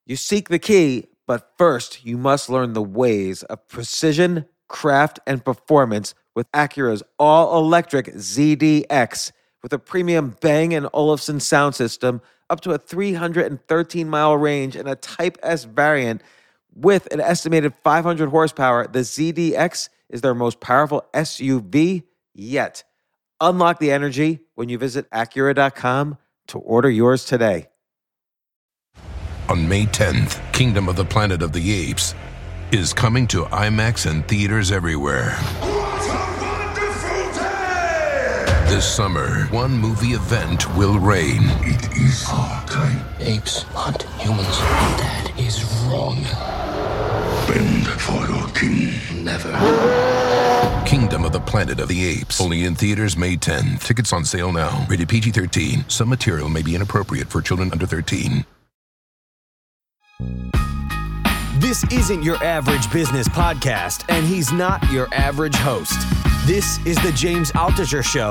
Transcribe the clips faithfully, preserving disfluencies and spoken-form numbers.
You seek the key, but first you must learn the ways of precision, craft, and performance with Acura's all-electric Z D X. With a premium Bang and Olufsen sound system, up to a three hundred thirteen mile range, and a Type S variant with an estimated five hundred horsepower, the Z D X is their most powerful S U V yet. Unlock the energy when you visit Acura dot com to order yours today. On May tenth, Kingdom of the Planet of the Apes is coming to IMAX and theaters everywhere. What a wonderful day! This summer, one movie event will reign. It is our time. Apes hunt humans. That is wrong. Bend for your king. Never. Kingdom of the Planet of the Apes. Only in theaters May tenth. Tickets on sale now. Rated P G thirteen. Some material may be inappropriate for children under thirteen. This isn't your average business podcast, and he's not your average host. This is the James Altucher Show.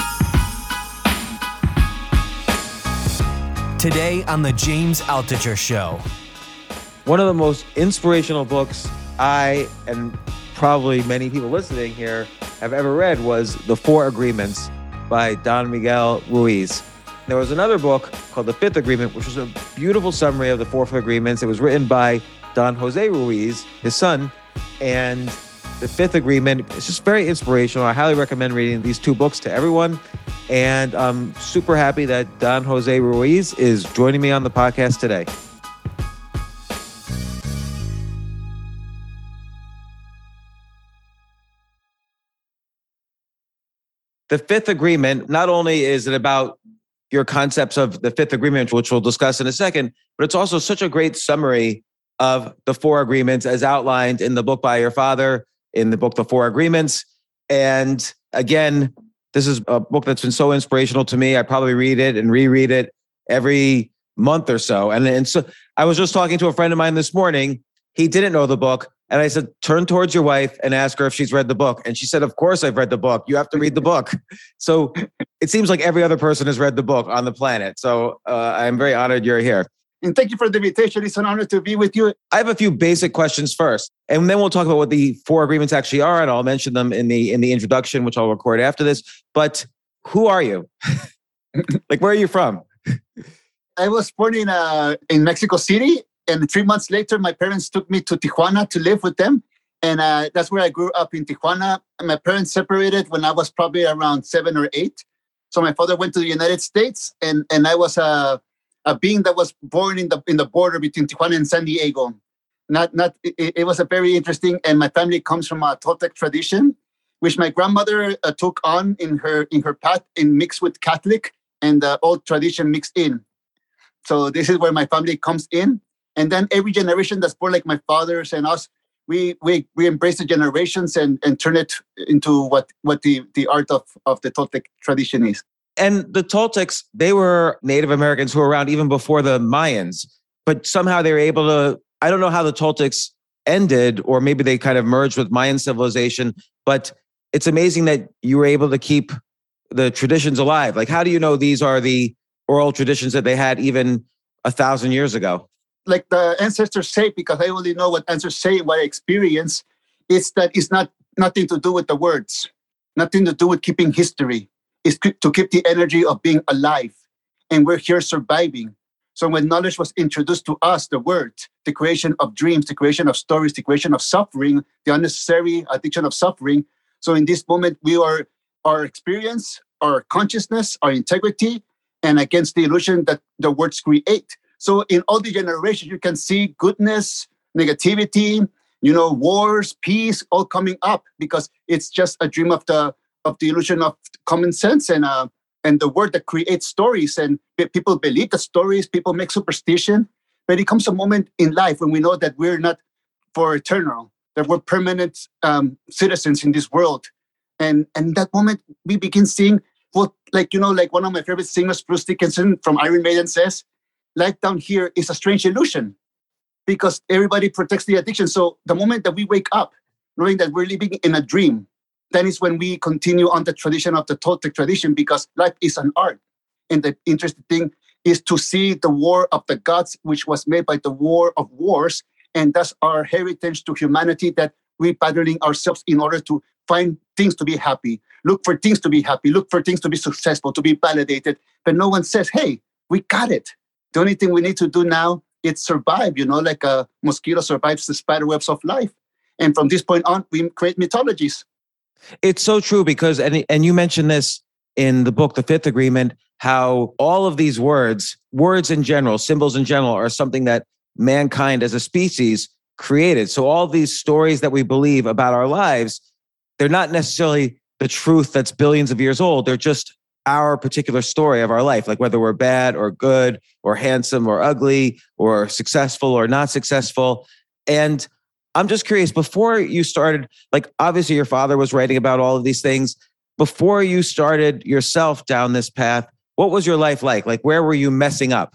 Today on the James Altucher Show. One of the most inspirational books I, and probably many people listening here, have ever read was The Four Agreements by Don Miguel Ruiz. There was another book called The Fifth Agreement, which was a beautiful summary of the Four Agreements. It was written by Don Jose Ruiz, his son, and The Fifth Agreement is just very inspirational. I highly recommend reading these two books to everyone, and I'm super happy that Don Jose Ruiz is joining me on the podcast today. The Fifth Agreement, not only is it about your concepts of the Fifth Agreement, which we'll discuss in a second, but it's also such a great summary of the Four Agreements as outlined in the book by your father, in the book, The Four Agreements. And again, this is a book that's been so inspirational to me. I probably read it and reread it every month or so. And, and so I was just talking to a friend of mine this morning. He didn't know the book. And I said, turn towards your wife and ask her if she's read the book. And she said, of course I've read the book. You have to read the book. So it seems like every other person has read the book on the planet. So uh, I'm very honored you're here. And thank you for the invitation. It's an honor to be with you. I have a few basic questions first, and then we'll talk about what the Four Agreements actually are, and I'll mention them in the in the introduction, which I'll record after this. But who are you? Like, where are you from? I was born in uh, in Mexico City. And three months later, my parents took me to Tijuana to live with them. And uh, that's where I grew up, in Tijuana. And my parents separated when I was probably around seven or eight. So my father went to the United States, and, and I was a, a being that was born in the in the border between Tijuana and San Diego. Not not it, it was a very interesting, and my family comes from a Toltec tradition, which my grandmother uh, took on in her in her path and mixed with Catholic and the old tradition mixed in. So this is where my family comes in. And then every generation that's born like my fathers and us, we we we embrace the generations and, and turn it into what, what the, the art of, of the Toltec tradition is. And the Toltecs, they were Native Americans who were around even before the Mayans, but somehow they were able to, I don't know how the Toltecs ended, or maybe they kind of merged with Mayan civilization, but it's amazing that you were able to keep the traditions alive. Like, how do you know these are the oral traditions that they had even a thousand years ago? Like the ancestors say, because I only know what ancestors say, what I experience, it's that it's not nothing to do with the words, nothing to do with keeping history. It's to keep the energy of being alive. And we're here surviving. So when knowledge was introduced to us, the word, the creation of dreams, the creation of stories, the creation of suffering, the unnecessary addiction of suffering. So in this moment, we are our experience, our consciousness, our integrity, and against the illusion that the words create. So in all the generations, you can see goodness, negativity, you know, wars, peace, all coming up because it's just a dream of the of the illusion of common sense and uh, and the word that creates stories. And people believe the stories, people make superstition. But it comes a moment in life when we know that we're not for eternal, that we're permanent um, citizens in this world. And and that moment, we begin seeing, well, like, you know, like one of my favorite singers, Bruce Dickinson from Iron Maiden says, life down here is a strange illusion because everybody protects the addiction. So the moment that we wake up, knowing that we're living in a dream, then is when we continue on the tradition of the Toltec tradition because life is an art. And the interesting thing is to see the war of the gods, which was made by the war of wars. And that's our heritage to humanity, that we're battling ourselves in order to find things to be happy, look for things to be happy, look for things to be successful, to be validated. But no one says, hey, we got it. The only thing we need to do now is survive, you know, like a mosquito survives the spider webs of life. And from this point on, we create mythologies. It's so true because, and, and you mentioned this in the book, The Fifth Agreement, how all of these words, words in general, symbols in general, are something that mankind as a species created. So all these stories that we believe about our lives, they're not necessarily the truth that's billions of years old. They're just our particular story of our life, like whether we're bad or good or handsome or ugly or successful or not successful. And I'm just curious, before you started, like obviously your father was writing about all of these things. Before you started yourself down this path, what was your life like? Like, where were you messing up?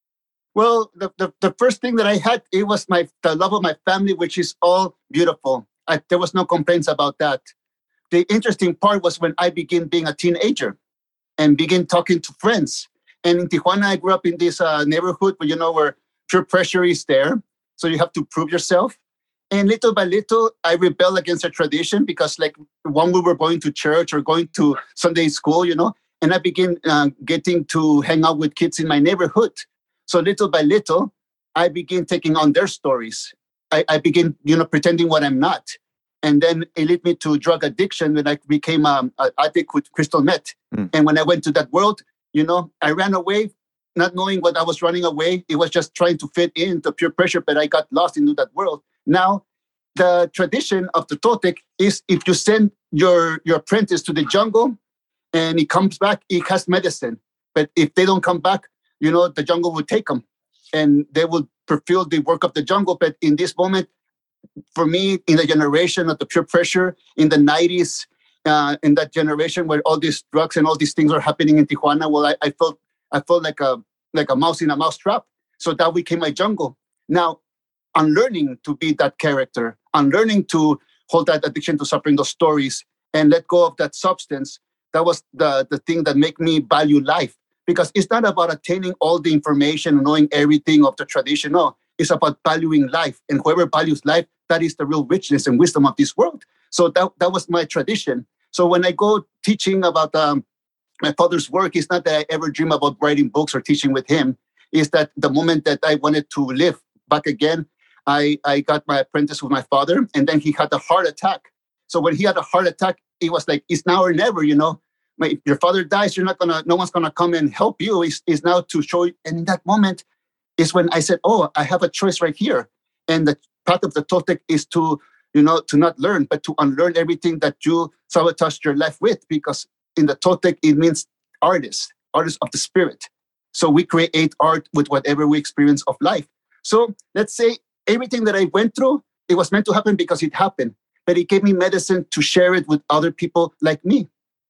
Well, the, the, the first thing that I had, it was my the love of my family, which is all beautiful. I, there was no complaints about that. The interesting part was when I began being a teenager and began talking to friends. And in Tijuana, I grew up in this uh, neighborhood where, you know, where peer pressure is there. So you have to prove yourself. And little by little, I rebelled against the tradition because, like, when we were going to church or going to Sunday school, you know, and I began uh, getting to hang out with kids in my neighborhood. So little by little, I began taking on their stories. I, I began, you know, pretending what I'm not. And then it led me to drug addiction when I became um, an addict with crystal meth. Mm. And when I went to that world, you know, I ran away, not knowing what I was running away. It was just trying to fit in the peer pressure, but I got lost into that world. Now, the tradition of the Toltec is if you send your, your apprentice to the jungle and he comes back, he has medicine. But if they don't come back, you know, the jungle will take them and they will fulfill the work of the jungle. But in this moment, for me, in the generation of the peer pressure in the nineties, uh, in that generation where all these drugs and all these things are happening in Tijuana, well, I, I felt I felt like a like a mouse in a mouse trap. So that became my jungle. Now, unlearning to be that character, unlearning to hold that addiction to suffering, those stories, and let go of that substance, that was the, the thing that made me value life. Because it's not about attaining all the information and knowing everything of the tradition. No, it's about valuing life. And whoever values life, that is the real richness and wisdom of this world. So that, that was my tradition. So when I go teaching about um, my father's work, it's not that I ever dream about writing books or teaching with him. It's that the moment that I wanted to live back again, I, I got my apprentice with my father, and then he had a heart attack. So when he had a heart attack, it was like, it's now or never, you know. If your father dies, you're not gonna, no one's gonna come and help you. It's, it's now to show you. And in that moment is when I said, oh, I have a choice right here. And the path of the Toltec is to, you know, to not learn, but to unlearn everything that you sabotaged your life with. Because in the Toltec, it means artist, artist of the spirit. So we create art with whatever we experience of life. So let's say everything that I went through, it was meant to happen because it happened. But it gave me medicine to share it with other people like me.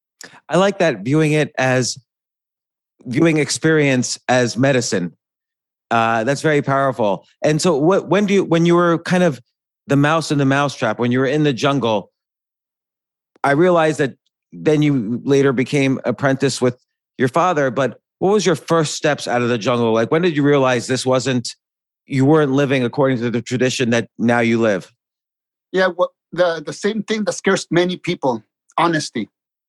I like that, viewing it as, viewing experience as medicine. Uh, that's very powerful. And so what, when do you, when you were kind of the mouse in the mousetrap, when you were in the jungle, I realized that then you later became apprentice with your father, but what was your first steps out of the jungle? Like, when did you realize this wasn't, you weren't living according to the tradition that now you live? Yeah, well, the, the same thing that scares many people, honesty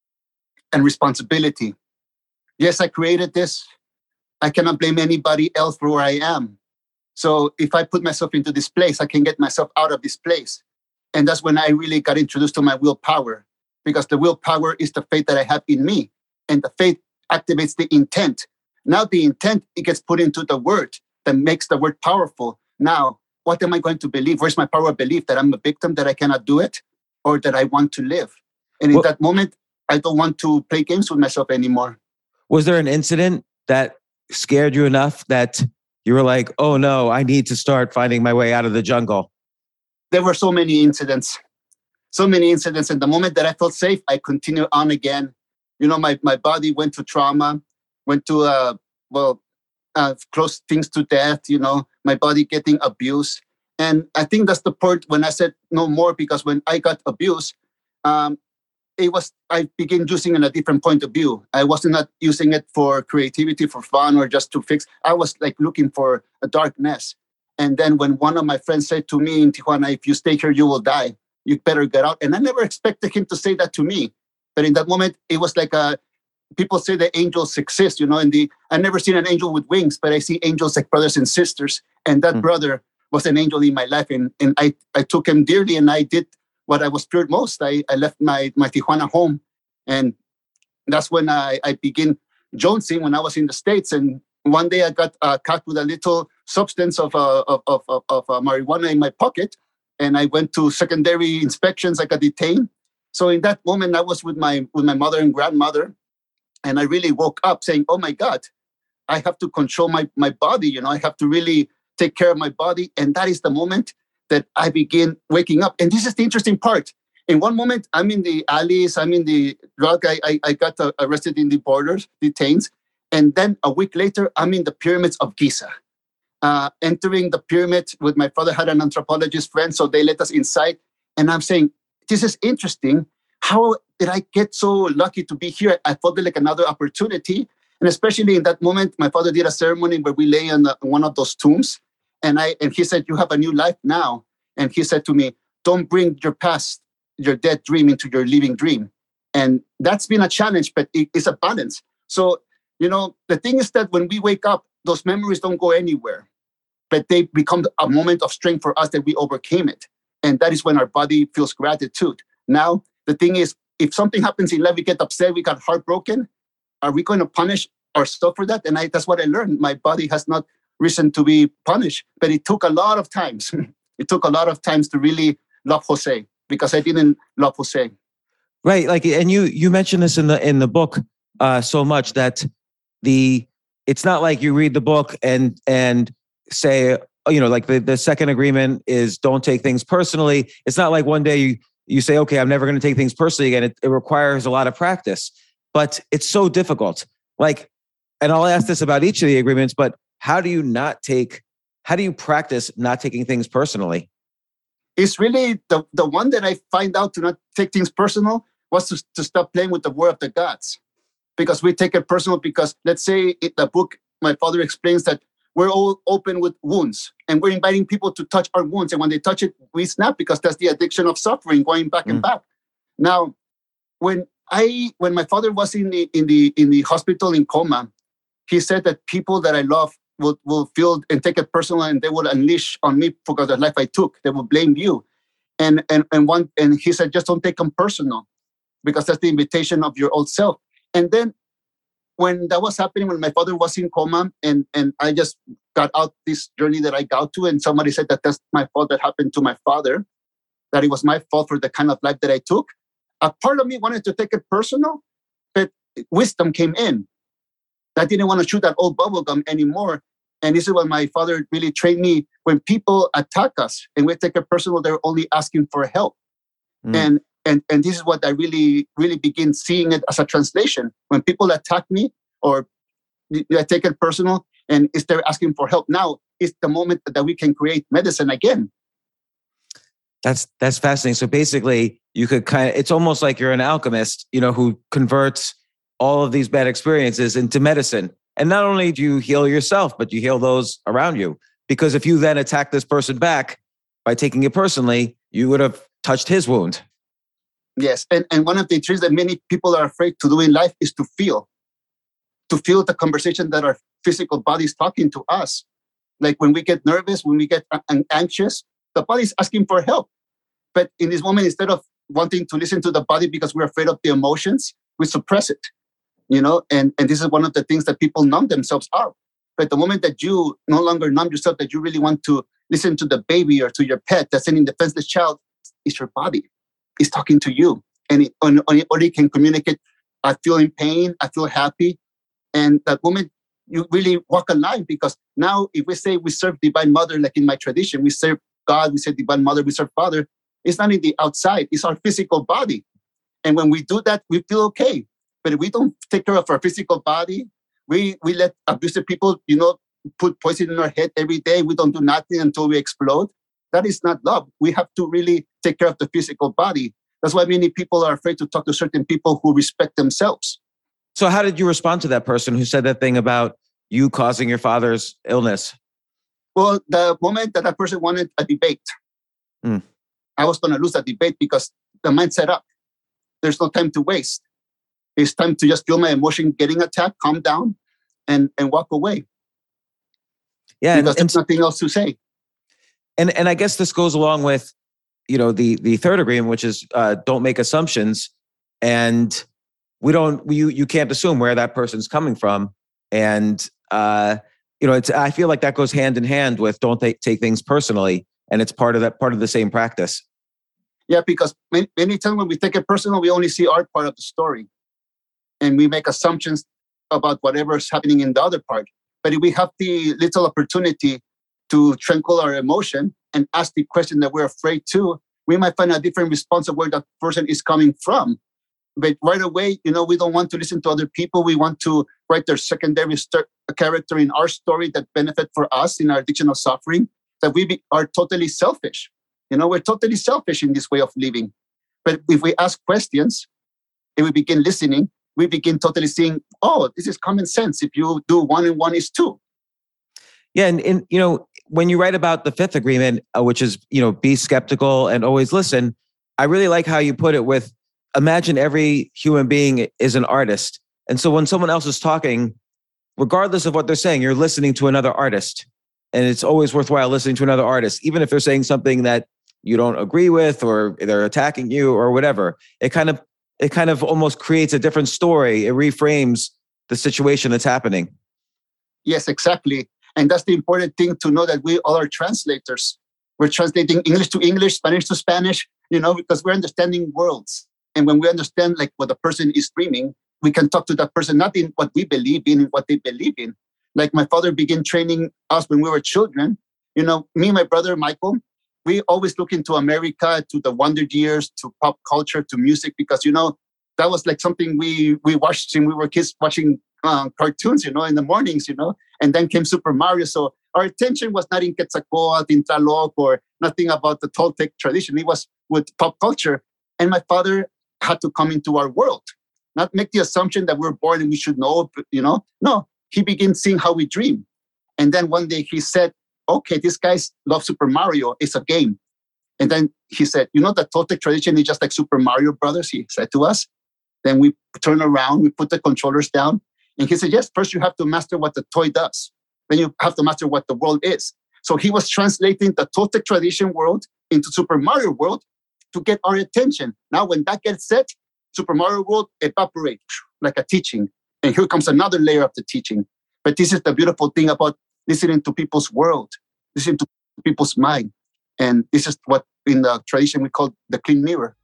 and responsibility. Yes, I created this. I cannot blame anybody else for where I am. So if I put myself into this place, I can get myself out of this place. And that's when I really got introduced to my willpower, because the willpower is the faith that I have in me. And the faith activates the intent. Now the intent, it gets put into the word that makes the word powerful. Now, what am I going to believe? Where's my power of belief? That I'm a victim, that I cannot do it, or that I want to live? And in well, that moment, I don't want to play games with myself anymore. Was there an incident that scared you enough that you were like, oh no, I need to start finding my way out of the jungle? There were so many incidents, so many incidents. And the moment that I felt safe, I continued on again. You know, my, my body went to trauma, went to, uh, well, uh, close things to death, you know, my body getting abused. And I think that's the part when I said no more, because when I got abused, um, it was, I began using it in a different point of view. I was not using it for creativity, for fun, or just to fix. I was like looking for a darkness. And then when one of my friends said to me in Tijuana, if you stay here, you will die. You better get out. And I never expected him to say that to me. But in that moment, it was like a, people say that angels exist, you know, and the, I never seen an angel with wings, but I see angels like brothers and sisters. And that mm. brother was an angel in my life. And, and I, I took him dearly, and I did what I was feared most. I, I left my, my Tijuana home. And that's when I, I began jonesing when I was in the States. And one day I got uh, caught with a little substance of, uh, of, of, of, of uh, marijuana in my pocket. And I went to secondary inspections. I got detained. So in that moment, I was with my with my mother and grandmother. And I really woke up saying, oh, my God, I have to control my, my body. You know, I have to really take care of my body. And that is the moment that I begin waking up. And this is the interesting part. In one moment, I'm in the alleys. I'm in the drug. I, I, I got uh, arrested in the borders, detained. And then a week later, I'm in the pyramids of Giza. Uh, entering the pyramid with my father had an anthropologist friend. So they let us inside. And I'm saying, this is interesting. How did I get so lucky to be here? I felt like another opportunity. And especially in that moment, my father did a ceremony where we lay on, the, on one of those tombs. And I and he said, you have a new life now. And he said to me, don't bring your past, your dead dream into your living dream. And that's been a challenge, but it, it's a balance. So, you know, the thing is that when we wake up, those memories don't go anywhere, but they become a moment of strength for us that we overcame it. And that is when our body feels gratitude. Now, the thing is, if something happens in life, we get upset, we got heartbroken, are we going to punish ourselves for that? And I, that's what I learned. My body has not reason to be punished, but it took a lot of times. It took a lot of times to really love Jose, because I didn't love Jose. Right. Like, and you, you mentioned this in the, in the book uh, so much that the, it's not like you read the book and, and say, you know, like the, the second agreement is don't take things personally. It's not like one day you, you say, okay, I'm never going to take things personally again. It, it requires a lot of practice, but it's so difficult. Like, and I'll ask this about each of the agreements, but how do you not take, how do you practice not taking things personally? It's really the, the one that I find out to not take things personal was to, to stop playing with the word of the gods. Because we take it personal because, let's say in the book, my father explains that we're all open with wounds and we're inviting people to touch our wounds. And when they touch it, we snap because that's the addiction of suffering, going back mm. and back. Now, when I, when my father was in the, in the, in the hospital in coma, he said that people that I love will, will feel and take it personal, and they will unleash on me because of the life I took. They will blame you. And, and, and one, and he said, just don't take them personal, because that's the invitation of your old self. And then when that was happening, when my father was in coma, and, and I just got out this journey that I got to, and somebody said that that's my fault that happened to my father, that it was my fault for the kind of life that I took. A part of me wanted to take it personal, but wisdom came in. I didn't want to shoot that old bubble gum anymore. And this is what my father really trained me. When people attack us and we take it personal, they're only asking for help. Mm. And And and this is what I really, really begin seeing it as a translation. When people attack me or I take it personal and is they're asking for help, now is the moment that we can create medicine again. That's that's fascinating. So basically, you could kind of, it's almost like you're an alchemist, you know, who converts all of these bad experiences into medicine. And not only do you heal yourself, but you heal those around you. Because if you then attack this person back by taking it personally, you would have touched his wound. Yes. And, and one of the things that many people are afraid to do in life is to feel, to feel the conversation that our physical body is talking to us. Like when we get nervous, when we get anxious, the body is asking for help. But in this moment, instead of wanting to listen to the body because we're afraid of the emotions, we suppress it, you know, and, and this is one of the things that people numb themselves out. But the moment that you no longer numb yourself, that you really want to listen to the baby or to your pet that's in a defenseless child, it's your body. It's talking to you. And it, on, on, or it can communicate, I feel in pain, I feel happy. And that moment, you really walk alive, because now if we say we serve Divine Mother, like in my tradition, we serve God, we say Divine Mother, we serve Father, it's not in the outside, it's our physical body. And when we do that, we feel okay. But if we don't take care of our physical body, we, we let abusive people, you know, put poison in our head every day. We don't do nothing until we explode. That is not love. We have to really take care of the physical body. That's why many people are afraid to talk to certain people who respect themselves. So how did you respond to that person who said that thing about you causing your father's illness? Well, the moment that that person wanted a debate, mm. I was going to lose that debate because the mind set up. There's no time to waste. It's time to just feel my emotion getting attacked, calm down, and, and walk away. Yeah, because and, there's nothing else to say. And and I guess this goes along with, you know, the the third agreement, which is uh, don't make assumptions, and we don't you you can't assume where that person's coming from, and uh, you know, it's I feel like that goes hand in hand with don't take take things personally, and it's part of that part of the same practice. Yeah, because many, many times when we take it personal, we only see our part of the story, and we make assumptions about whatever is happening in the other part. But if we have the little opportunity to tranquil our emotion and ask the question that we're afraid to, we might find a different response of where that person is coming from. But right away, you know, we don't want to listen to other people. We want to write their secondary st- character in our story that benefit for us in our addiction of suffering, that we be, are totally selfish. You know, we're totally selfish in this way of living. But if we ask questions and we begin listening, we begin totally seeing, oh, this is common sense. If you do one and one is two. Yeah. And, and you know, when you write about the fifth agreement, uh, which is, you know, be skeptical and always listen, I really like how you put it with, imagine every human being is an artist. And so when someone else is talking, regardless of what they're saying, you're listening to another artist. And it's always worthwhile listening to another artist, even if they're saying something that you don't agree with or they're attacking you or whatever. It kind of it kind of almost creates a different story. It reframes the situation that's happening. Yes, exactly. And that's the important thing to know, that we all are translators. We're translating English to English, Spanish to Spanish, you know, because we're understanding worlds. And when we understand like what the person is dreaming, we can talk to that person, not in what we believe in, in what they believe in. Like my father began training us when we were children. You know, me and my brother, Michael, we always look into America, to the Wonder Years, to pop culture, to music, because, you know, that was like something we we watched when we were kids, watching uh, cartoons, you know, in the mornings, you know, and then came Super Mario. So our attention was not in Quetzalcoatl, in Tlaloc, or nothing about the Toltec tradition. It was with pop culture. And my father had to come into our world, not make the assumption that we're born and we should know, you know. No, he began seeing how we dream. And then one day he said, okay, these guys love Super Mario. It's a game. And then he said, you know, the Toltec tradition is just like Super Mario Brothers, he said to us. Then we turn around, we put the controllers down. And he said, yes, first you have to master what the toy does. Then you have to master what the world is. So he was translating the Toltec tradition world into Super Mario world to get our attention. Now, when that gets set, Super Mario world evaporates like a teaching. And here comes another layer of the teaching. But this is the beautiful thing about listening to people's world, listening to people's mind. And this is what in the tradition we call the clean mirror.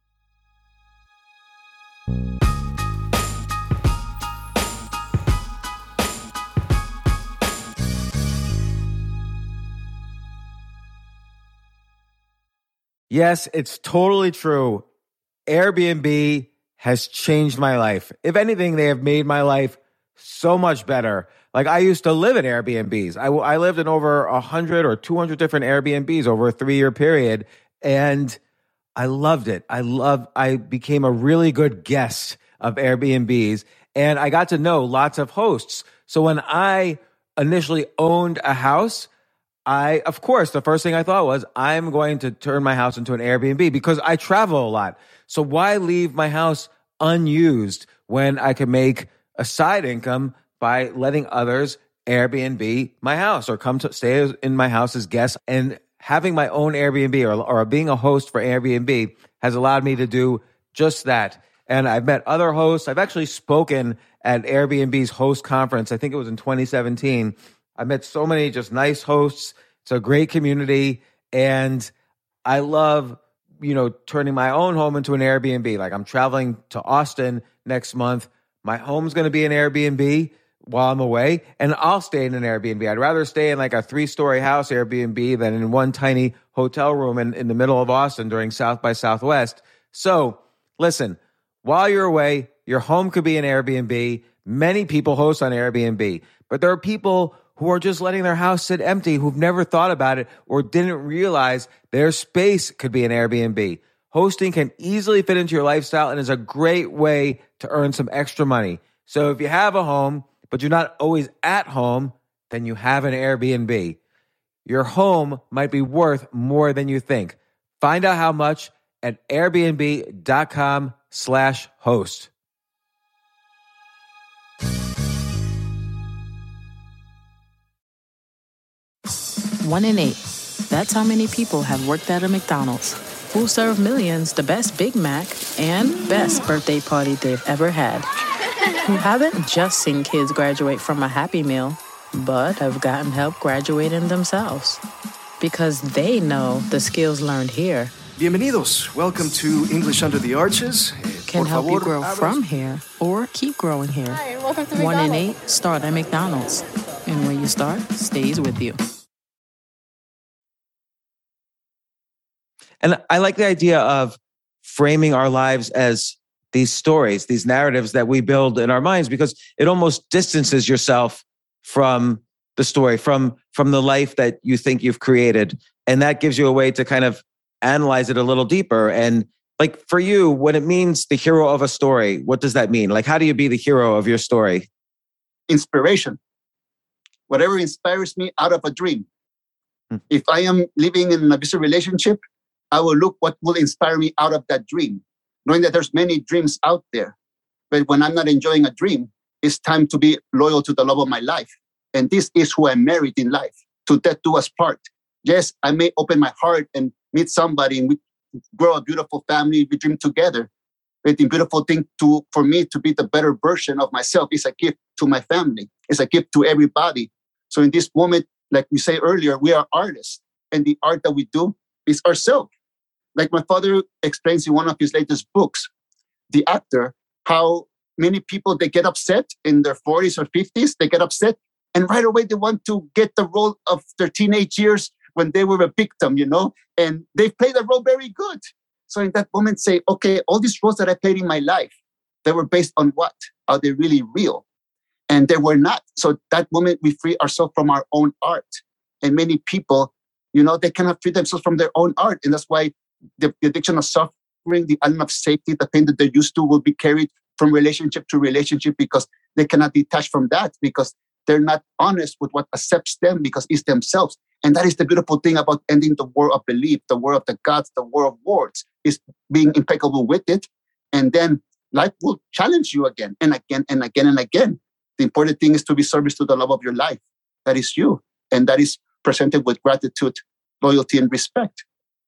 Yes, it's totally true. Airbnb has changed my life. If anything, they have made my life so much better. Like, I used to live in Airbnbs. I, I lived in over one hundred or two hundred different Airbnbs over a three-year period, and I loved it. I loved, I became a really good guest of Airbnbs, and I got to know lots of hosts. So when I initially owned a house, I, of course, the first thing I thought was, I'm going to turn my house into an Airbnb because I travel a lot. So why leave my house unused when I can make a side income by letting others Airbnb my house or come to stay in my house as guests? And having my own Airbnb or, or being a host for Airbnb has allowed me to do just that. And I've met other hosts. I've actually spoken at Airbnb's host conference. I think it was in twenty seventeen. I met so many just nice hosts. It's a great community. And I love, you know, turning my own home into an Airbnb. Like, I'm traveling to Austin next month. My home's going to be an Airbnb while I'm away, and I'll stay in an Airbnb. I'd rather stay in like a three-story house Airbnb than in one tiny hotel room in, in the middle of Austin during South by Southwest. So listen, while you're away, your home could be an Airbnb. Many people host on Airbnb, but there are people who are just letting their house sit empty, who've never thought about it or didn't realize their space could be an Airbnb. Hosting can easily fit into your lifestyle and is a great way to earn some extra money. So if you have a home, but you're not always at home, then you have an Airbnb. Your home might be worth more than you think. Find out how much at airbnb.com slash host. One in eight. That's how many people have worked at a McDonald's. Who serve millions the best Big Mac and best birthday party they've ever had. Who haven't just seen kids graduate from a Happy Meal, but have gotten help graduating themselves. Because they know the skills learned here Bienvenidos. Welcome to English Under the Arches. can Por help you favor, grow abra- from here or keep growing here. Hi, and welcome to One in McDonald's. eight start at McDonald's. And when you start, stays with you. And I like the idea of framing our lives as these stories, these narratives that we build in our minds, because it almost distances yourself from the story, from, from the life that you think you've created. And that gives you a way to kind of analyze it a little deeper. And like for you, when it means the hero of a story, what does that mean? Like, how do you be the hero of your story? Inspiration. Whatever inspires me out of a dream. Hmm. If I am living in an abusive relationship, I will look what will inspire me out of that dream, knowing that there's many dreams out there. But when I'm not enjoying a dream, it's time to be loyal to the love of my life. And this is who I married in life. To death do us part. Yes, I may open my heart and meet somebody and we grow a beautiful family, we dream together. But the beautiful thing to for me to be the better version of myself is a gift to my family. It's a gift to everybody. So in this moment, like we say earlier, we are artists. And the art that we do is ourselves. Like my father explains in one of his latest books, The Actor, how many people, they get upset in their forties or fifties, they get upset, and right away they want to get the role of their teenage years when they were a victim, you know, and they play the role very good. So in that moment say, okay, all these roles that I played in my life, they were based on what? Are they really real? And they were not. So that moment we free ourselves from our own art. And many people, you know, they cannot free themselves from their own art. And that's why the, the addiction of suffering, the element of safety, the pain that they're used to will be carried from relationship to relationship because they cannot detach from that because they're not honest with what accepts them because it's themselves. And that is the beautiful thing about ending the war of belief, the war of the gods, the war of words, is being impeccable with it. And then life will challenge you again and again and again and again. The important thing is to be service to the love of your life. That is you. And that is presented with gratitude, loyalty, and respect.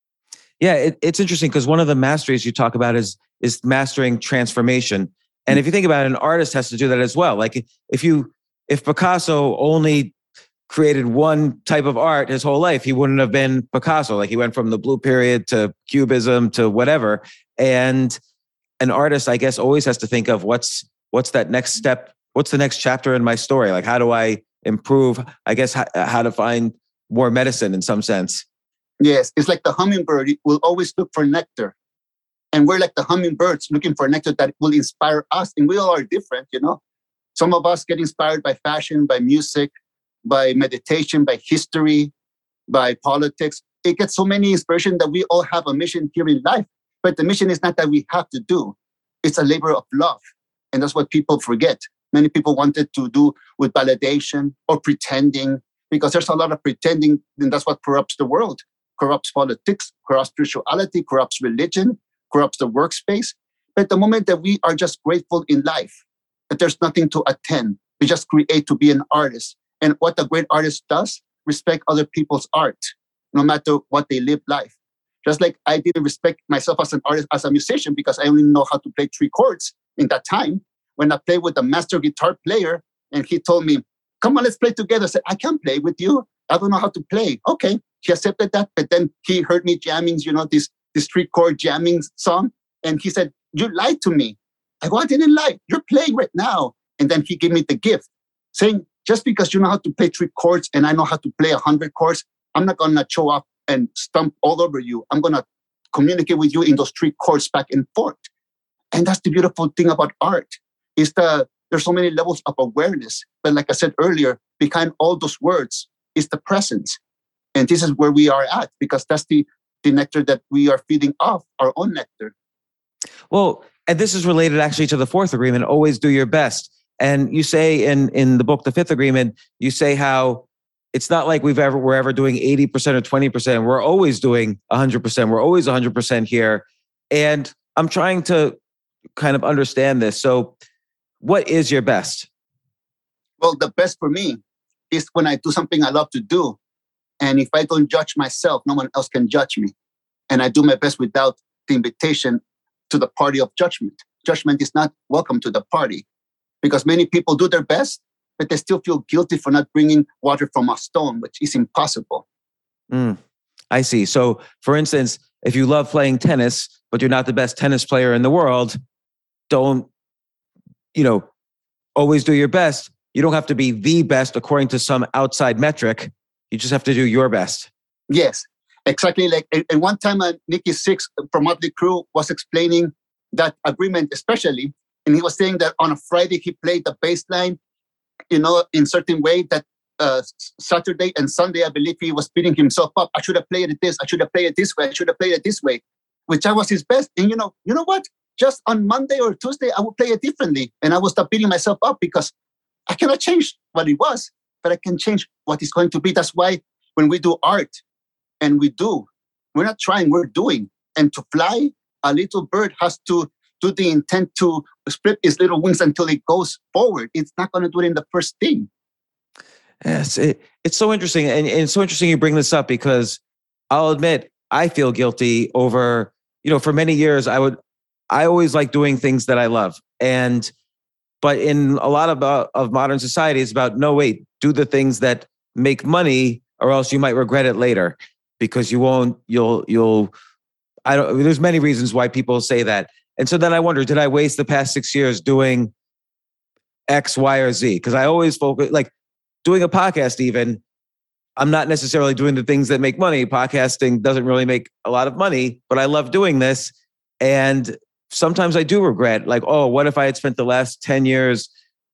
Yeah, it, it's interesting because one of the masteries you talk about is is mastering transformation. And if you think about it, an artist has to do that as well. Like if you if Picasso only created one type of art his whole life, he wouldn't have been Picasso. Like he went from the blue period to cubism to whatever. And an artist, I guess, always has to think of what's what's that next step? What's the next chapter in my story? Like how do I improve? I guess how, how to find more medicine in some sense. Yes, it's like the hummingbird. It will always look for nectar. And we're like the hummingbirds looking for nectar that will inspire us. And we all are different, you know. Some of us get inspired by fashion, by music, by meditation, by history, by politics. It gets so many inspiration that we all have a mission here in life. But the mission is not that we have to do. It's a labor of love. And that's what people forget. Many people wanted to do with validation or pretending, because there's a lot of pretending, and that's what corrupts the world. Corrupts politics, corrupts spirituality, corrupts religion, corrupts the workspace. But the moment that we are just grateful in life, that there's nothing to attend, we just create to be an artist. And what a great artist does, respect other people's art, no matter what they live life. Just like I didn't respect myself as an artist, as a musician, because I only know how to play three chords in that time. When I played with a master guitar player and he told me, come on, let's play together. I said, I can't play with you. I don't know how to play. Okay. He accepted that. But then he heard me jamming, you know, this, this three chord jamming song. And he said, you lied to me. I go, I didn't lie. You're playing right now. And then he gave me the gift saying, just because you know how to play three chords and I know how to play a hundred chords, I'm not going to show up and stomp all over you. I'm going to communicate with you in those three chords back and forth. And that's the beautiful thing about art is the, there's so many levels of awareness. But like I said earlier, behind all those words is the presence. And this is where we are at, because that's the the nectar that we are feeding off, our own nectar. Well, and this is related actually to the fourth agreement, always do your best. And you say in, in the book, The Fifth Agreement, you say how it's not like we've ever, we're ever doing eighty percent or twenty percent. We're always doing one hundred percent. We're always one hundred percent here. And I'm trying to kind of understand this. So what is your best? Well, the best for me is when I do something I love to do. And if I don't judge myself, no one else can judge me. And I do my best without the invitation to the party of judgment. Judgment is not welcome to the party because many people do their best, but they still feel guilty for not bringing water from a stone, which is impossible. Mm, I see. So, for instance, if you love playing tennis, but you're not the best tennis player in the world, don't, you know, always do your best. You don't have to be the best according to some outside metric. You just have to do your best. Yes, exactly. Like, and one time, uh, Nikki Sixx from Motley Crue was explaining that agreement, especially, and he was saying that on a Friday he played the bass line, you know, in certain way that uh, Saturday and Sunday, I believe he was beating himself up. I should have played it this. I should have played it this way. I should have played it this way, which I was his best. And you know, you know what? Just on Monday or Tuesday, I would play it differently, and I would stop beating myself up because I cannot change what it was, but I can change what it's going to be. That's why when we do art, and we do, we're not trying, we're doing. And to fly, a little bird has to do the intent to spread its little wings until it goes forward. It's not going to do it in the first thing. Yes, it, it's so interesting. And, and it's so interesting you bring this up because I'll admit, I feel guilty over, you know, for many years, I would, I always like doing things that I love. And, but in a lot of, uh, of modern society, it's about, no, wait, do the things that make money or else you might regret it later because you won't, you'll, you'll, I don't, there's many reasons why people say that. And so then I wonder, did I waste the past six years doing X, Y, or Z? Because I always focus, like doing a podcast even, I'm not necessarily doing the things that make money. Podcasting doesn't really make a lot of money, but I love doing this. And sometimes I do regret, like, oh, what if I had spent the last ten years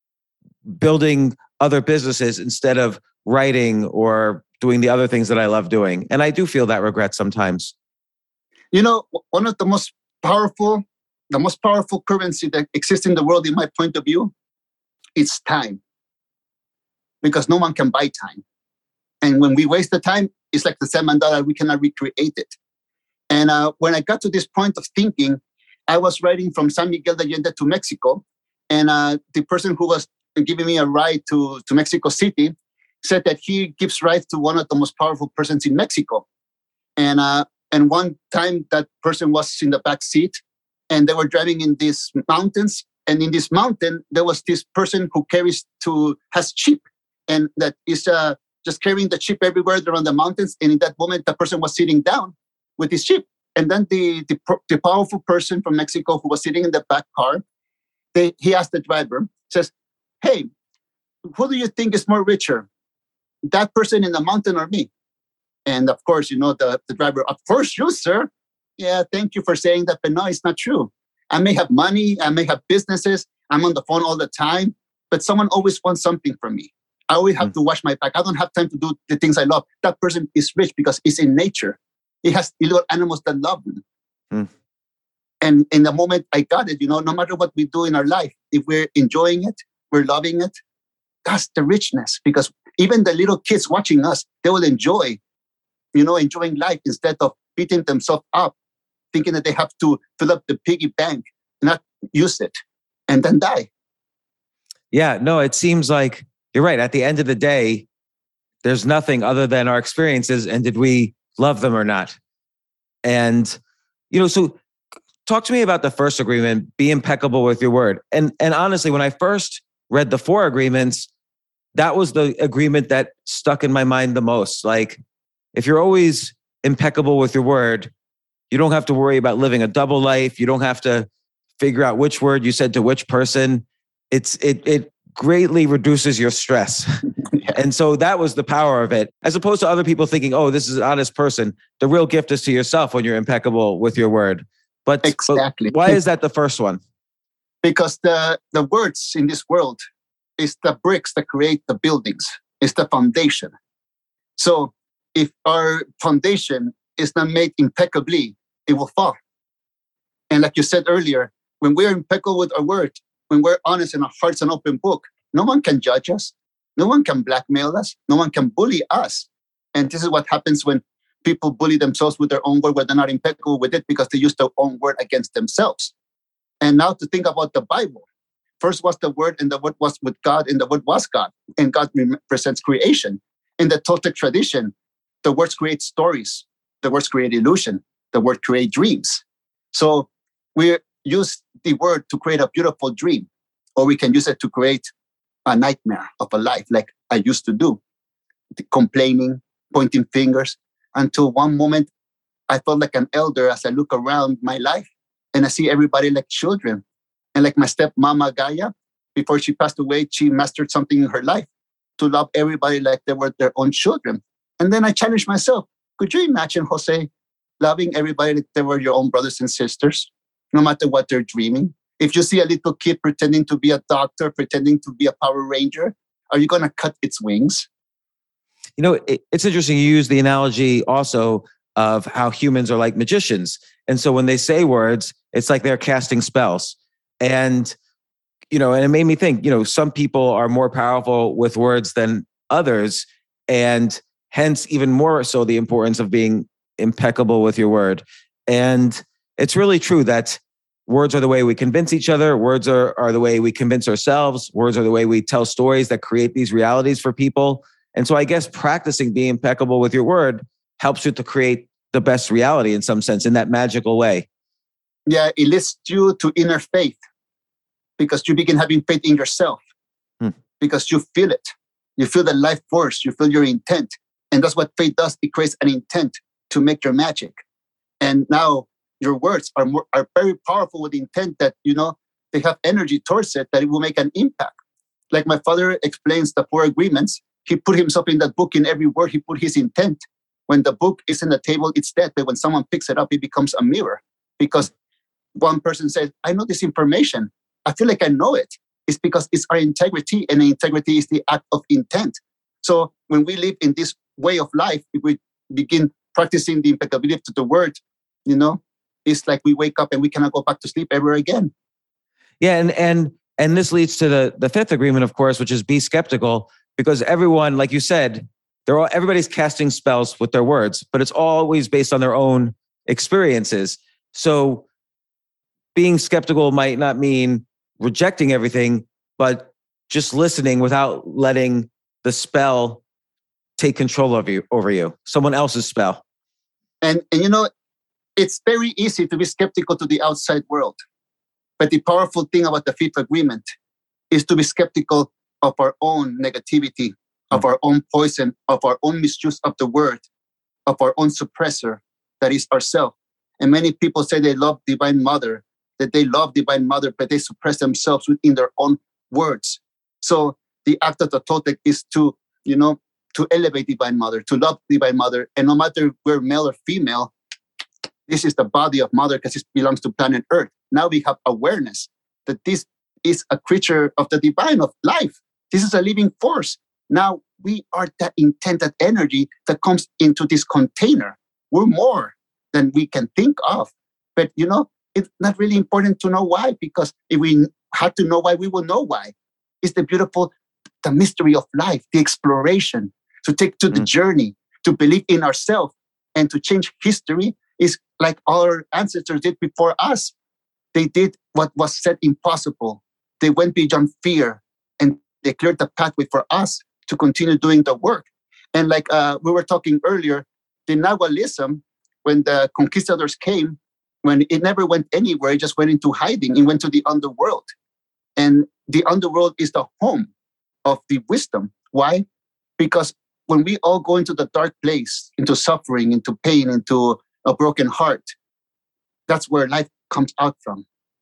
building other businesses instead of writing or doing the other things that I love doing? And I do feel that regret sometimes. You know, one of the most powerful, the most powerful currency that exists in the world, in my point of view, is time. Because no one can buy time. And when we waste the time, it's like the seven dollars, we cannot recreate it. And uh, when I got to this point of thinking, I was riding from San Miguel de Allende to Mexico. And uh, the person who was giving me a ride to, to Mexico City said that he gives rides to one of the most powerful persons in Mexico. And uh, and one time that person was in the back seat and they were driving in these mountains. And in this mountain, there was this person who carries to, has sheep. And that is uh, just carrying the sheep everywhere around the mountains. And in that moment, the person was sitting down with his sheep. And then the, the, the powerful person from Mexico who was sitting in the back car, they, he asked the driver, says, hey, who do you think is more richer? That person in the mountain or me? And of course, you know, the, the driver, of course you, sir. Yeah, thank you for saying that, but no, it's not true. I may have money, I may have businesses, I'm on the phone all the time, but someone always wants something from me. I always have mm. to watch my back. I don't have time to do the things I love. That person is rich because it's in nature. He has little animals that love him. Mm. And in the moment I got it, you know, no matter what we do in our life, if we're enjoying it, we're loving it, that's the richness. Because even the little kids watching us, they will enjoy, you know, enjoying life instead of beating themselves up, thinking that they have to fill up the piggy bank, not use it, and then die. Yeah, no, it seems like you're right. At the end of the day, there's nothing other than our experiences and did we love them or not? And, you know, so talk to me about the first agreement, be impeccable with your word. And, and honestly, when I first read the four agreements, that was the agreement that stuck in my mind the most. Like, if you're always impeccable with your word, you don't have to worry about living a double life. You don't have to figure out which word you said to which person. It's it it greatly reduces your stress. Yeah. And so that was the power of it. As opposed to other people thinking, oh, this is an honest person. The real gift is to yourself when you're impeccable with your word. But, exactly. But why is that the first one? Because the, the words in this world is the bricks that create the buildings. It's the foundation. So if our foundation is not made impeccably, it will fall. And like you said earlier, when we're impeccable with our word, when we're honest and our heart's an open book, no one can judge us. No one can blackmail us. No one can bully us. And this is what happens when people bully themselves with their own word, where they're not impeccable with it because they use their own word against themselves. And now to think about the Bible. First was the word, and the word was with God, and the word was God. And God represents creation. In the Toltec tradition, the words create stories. The words create illusion. The word create dreams. So we use the word to create a beautiful dream, or we can use it to create a nightmare of a life like I used to do, complaining, pointing fingers, until one moment I felt like an elder as I look around my life and I see everybody like children. And like my stepmama Gaia, before she passed away, she mastered something in her life to love everybody like they were their own children. And then I challenged myself, could you imagine, Jose, loving everybody like they were your own brothers and sisters, no matter what they're dreaming? If you see a little kid pretending to be a doctor, pretending to be a Power Ranger, are you going to cut its wings? You know, it, it's interesting. You use the analogy also of how humans are like magicians. And so when they say words, it's like they're casting spells. And, you know, and it made me think, you know, some people are more powerful with words than others. And hence, even more so, the importance of being impeccable with your word. And it's really true that words are the way we convince each other. Words are, are the way we convince ourselves. Words are the way we tell stories that create these realities for people. And so I guess practicing being impeccable with your word helps you to create the best reality in some sense, in that magical way. Yeah, it leads you to inner faith because you begin having faith in yourself hmm. because you feel it. You feel the life force. You feel your intent. And that's what faith does. It creates an intent to make your magic. And now your words are more, are very powerful with the intent that, you know, they have energy towards it, that it will make an impact. Like my father explains the four agreements. He put himself in that book. In every word, he put his intent. When the book is in the table, it's dead. But when someone picks it up, it becomes a mirror. Because one person says, I know this information. I feel like I know it. It's because it's our integrity, and the integrity is the act of intent. So when we live in this way of life, if we begin practicing the impeccability of the word, you know, it's like we wake up and we cannot go back to sleep ever again. Yeah, and and and this leads to the the fifth agreement, of course, which is be skeptical, because everyone, like you said, they're all everybody's casting spells with their words, but it's always based on their own experiences. So being skeptical might not mean rejecting everything, but just listening without letting the spell take control of you over you, someone else's spell. And and you know, it's very easy to be skeptical to the outside world. But the powerful thing about the fifth agreement is to be skeptical of our own negativity, of our own poison, of our own misuse of the word, of our own suppressor, that is ourself. And many people say they love Divine Mother, that they love Divine Mother, but they suppress themselves within their own words. So the act of the Toltec is to, you know, to elevate Divine Mother, to love Divine Mother. And no matter we're male or female, this is the body of Mother because it belongs to planet Earth. Now we have awareness that this is a creature of the divine, of life. This is a living force. Now we are that intent, that energy that comes into this container. We're more than we can think of. But, you know, it's not really important to know why, because if we had to know why, we will know why. It's the beautiful, the mystery of life, the exploration, to take to the mm. journey, to believe in ourselves and to change history is like our ancestors did before us. They did what was said impossible. They went beyond fear and they cleared the pathway for us to continue doing the work. And like uh, we were talking earlier, the Nahualism, when the conquistadors came, when it never went anywhere, it just went into hiding. It went to the underworld. And the underworld is the home of the wisdom. Why? Because when we all go into the dark place, into suffering, into pain, into a broken heart, that's where life comes out from.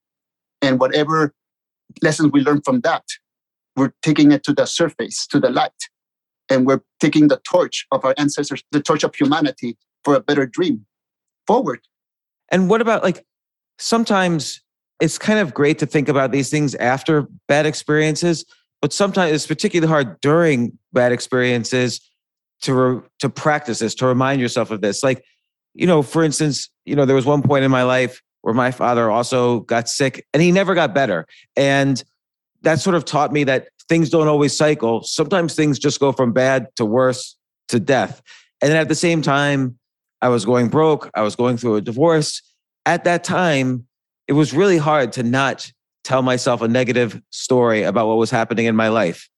And whatever lessons we learn from that, we're taking it to the surface, to the light. And we're taking the torch of our ancestors, the torch of humanity for a better dream forward. And what about, like, sometimes it's kind of great to think about these things after bad experiences, but sometimes it's particularly hard during bad experiences to re- to practice this, to remind yourself of this. Like, you know, for instance, you know, there was one point in my life where my father also got sick and he never got better. And that sort of taught me that things don't always cycle. Sometimes things just go from bad to worse to death. And then at the same time, I was going broke. I was going through a divorce. At that time, it was really hard to not tell myself a negative story about what was happening in my life.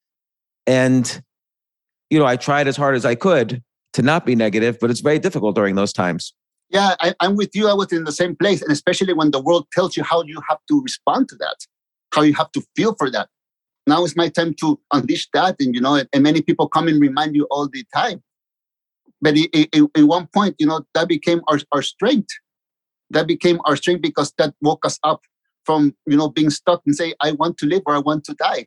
And, you know, I tried as hard as I could to not be negative, but it's very difficult during those times. Yeah, I, I'm with you. I was in the same place. And especially when the world tells you how you have to respond to that, how you have to feel for that. Now is my time to unleash that. And, you know, and, and many people come and remind you all the time. But at one point, you know, that became our, our strength. That became our strength because that woke us up from, you know, being stuck and say, I want to live or I want to die.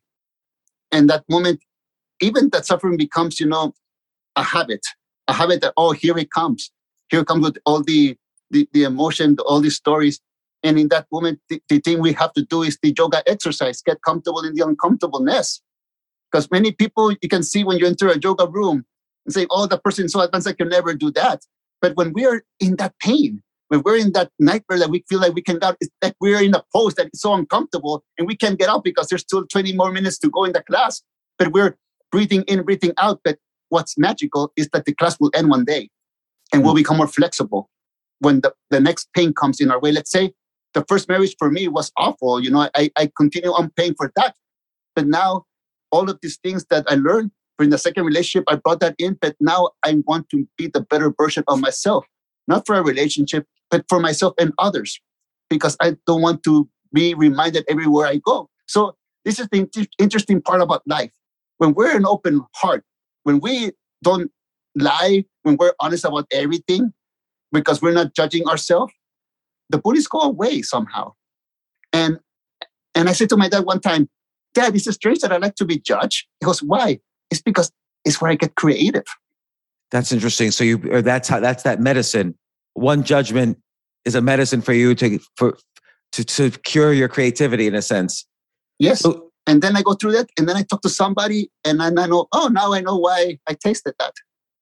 And that moment, even that suffering becomes, you know, a habit, a habit that, oh, here it comes. Here it comes with all the, the, the emotion, all these stories. And in that moment, the, the thing we have to do is the yoga exercise, get comfortable in the uncomfortableness. Because many people, you can see when you enter a yoga room and say, oh, the person is so advanced, I can never do that. But when we are in that pain, when we're in that nightmare that we feel like we can get out, it's like we're in a pose that is so uncomfortable and we can't get out because there's still twenty more minutes to go in the class. But we're breathing in, breathing out. But what's magical is that the class will end one day and we'll become more flexible when the, the next pain comes in our way. Let's say the first marriage for me was awful. You know, I, I continue on paying for that. But now all of these things that I learned in the second relationship, I brought that in. But now I want to be the better version of myself, not for a relationship, but for myself and others, because I don't want to be reminded everywhere I go. So this is the inter- interesting part about life. When we're an open heart, when we don't lie, when we're honest about everything, because we're not judging ourselves, the bullies go away somehow. And and I said to my dad one time, Dad, is it strange that I like to be judged? He goes, why? It's because it's where I get creative. That's interesting. So you, or that's how, that's that medicine. One judgment is a medicine for you to, for, to, to cure your creativity in a sense. Yes. So, and then I go through that and then I talk to somebody and then I know, oh, now I know why I tasted that.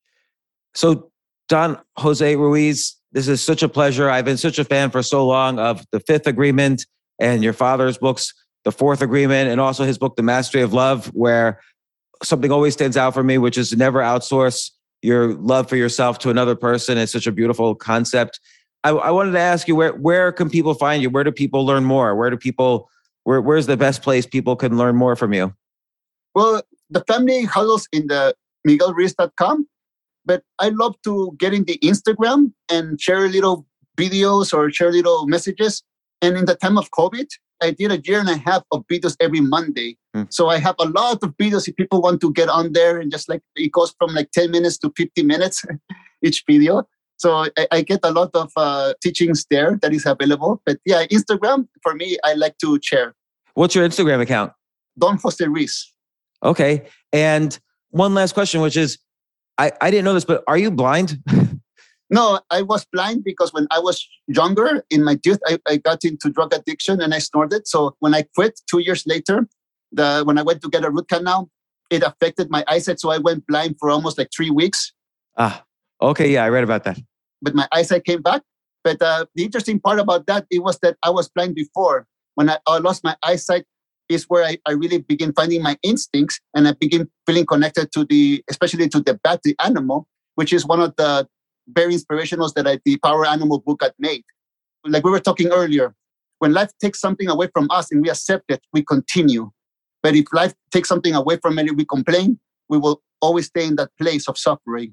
So Don Jose Ruiz, this is such a pleasure. I've been such a fan for so long of The Fifth Agreement and your father's books, The Fourth Agreement, and also his book, The Mastery of Love, where something always stands out for me, which is never outsource your love for yourself to another person. It's such a beautiful concept. I, I wanted to ask you, where where can people find you? Where do people learn more? Where do people, where where's the best place people can learn more from you? Well, the family huddles in the miguel ruiz dot com, but I love to get in the Instagram and share little videos or share little messages. And in the time of COVID, I did a year and a half of videos every Monday. Hmm. So I have a lot of videos if people want to get on there, and just like it goes from like ten minutes to fifty minutes each video. So I, I get a lot of uh, teachings there that is available. But yeah, Instagram, for me, I like to share. What's your Instagram account? Don Jose Ruiz. Okay. And one last question, which is, I, I didn't know this, but are you blind? No, I was blind because when I was younger, in my youth, I, I got into drug addiction and I snorted. So when I quit two years later, the when I went to get a root canal, it affected my eyesight. So I went blind for almost like three weeks. Ah, okay. Yeah, I read about that. But my eyesight came back. But uh, the interesting part about that, it was that I was blind before. When I, I lost my eyesight is where I, I really begin finding my instincts, and I begin feeling connected to the, especially to the bat, the animal, which is one of the very inspirationals that I, the Power Animal book had made. Like we were talking earlier, when life takes something away from us and we accept it, we continue. But if life takes something away from it and we complain, we will always stay in that place of suffering.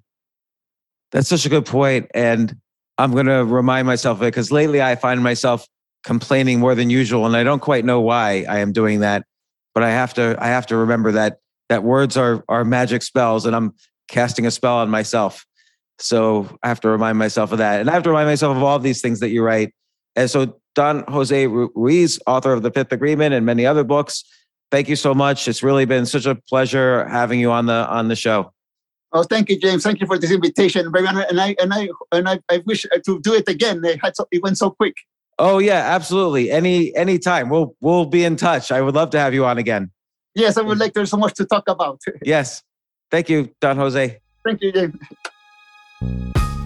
That's such a good point. And I'm going to remind myself of it, because lately I find myself complaining more than usual, and I don't quite know why I am doing that. But I have to, I have to remember that that words are are magic spells, and I'm casting a spell on myself. So I have to remind myself of that. And I have to remind myself of all of these things that you write. And so Don Jose Ruiz, author of The Fifth Agreement and many other books, thank you so much. It's really been such a pleasure having you on the on the show. Oh, thank you, James. Thank you for this invitation. Very honored. And I and I and I, I wish to do it again. It, had so, it went so quick. Oh yeah, absolutely. Any any time. We'll we'll be in touch. I would love to have you on again. Yes, I would like. There's so much to talk about. Yes. Thank you, Don Jose. Thank you, James.